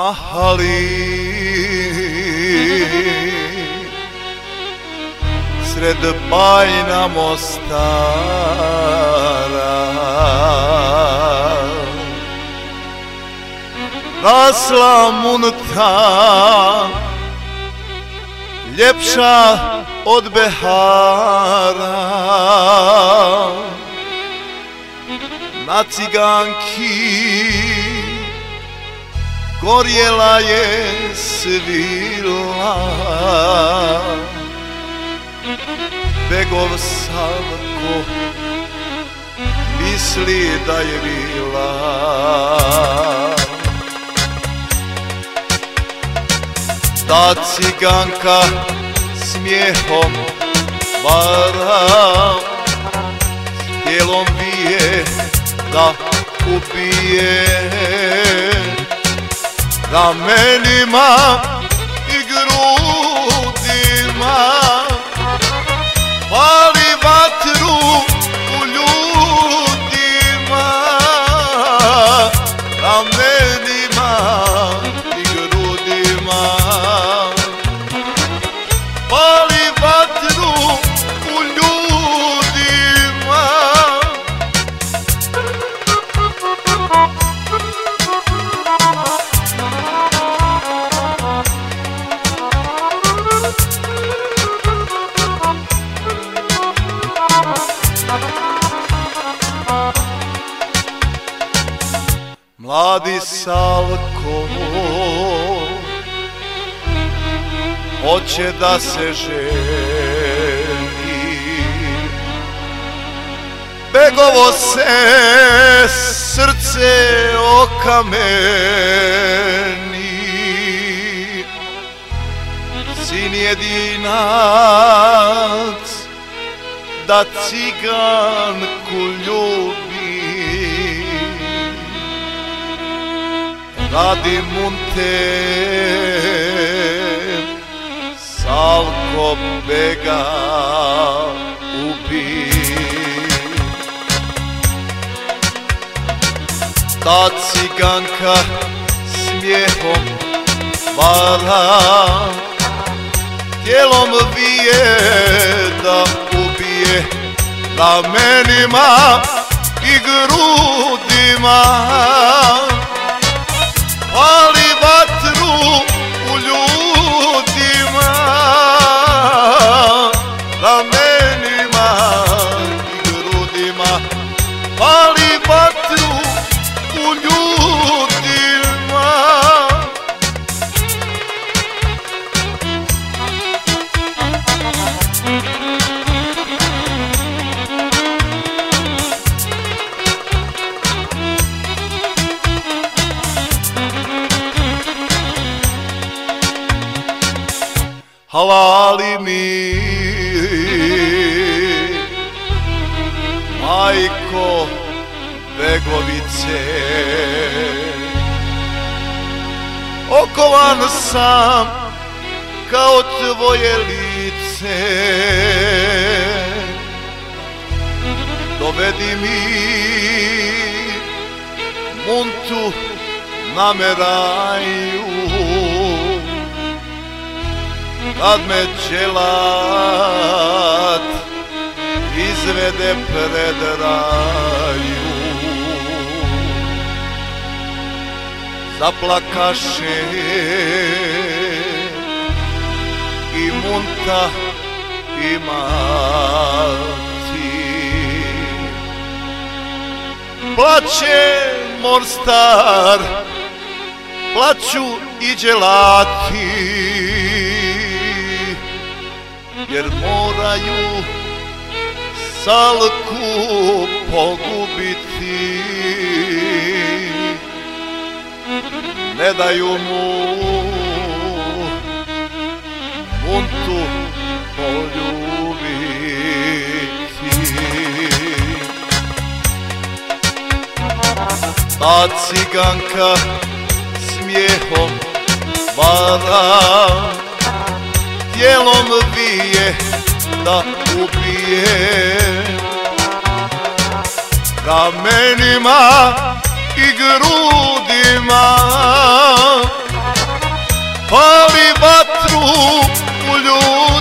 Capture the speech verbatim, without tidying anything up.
mahali sred bajna Mostara rasla munta ljepša od Behara. Na ciganki gorjela je svila, begov Salko misli da je bila. Ta ciganka smijehom vara, tijelom bije da ubije, ramenima i grudima pali vatru u ljudima, ramenima i grudima pali vatru u ljudima. Mladi Salko hoće da se ženi, begovo se srce okameni. Sin jedinac da ciganku ljubi, radi munte Salko bega ubi. Ta ciganka smijehom vara, tijelom vije da ubije, ramenima i grudima pali vatru u ljudima, ramenima i grudima pali vatru u ljudima. Halali mi, majko Begovice, okovan sam kao tvoje lice. Dovedi mi muntu na meraju, kad me ćelat izvede pred raju. Zaplakaše i munta i mati, plaće Morstar, plaću i dželati, jer moraju Salku pogubiti, ne daju mu muntu poljubiti. Ta ciganka smijehom vara, tijelom vije da ubije, ramenima i grudima pali vatru u ljubav.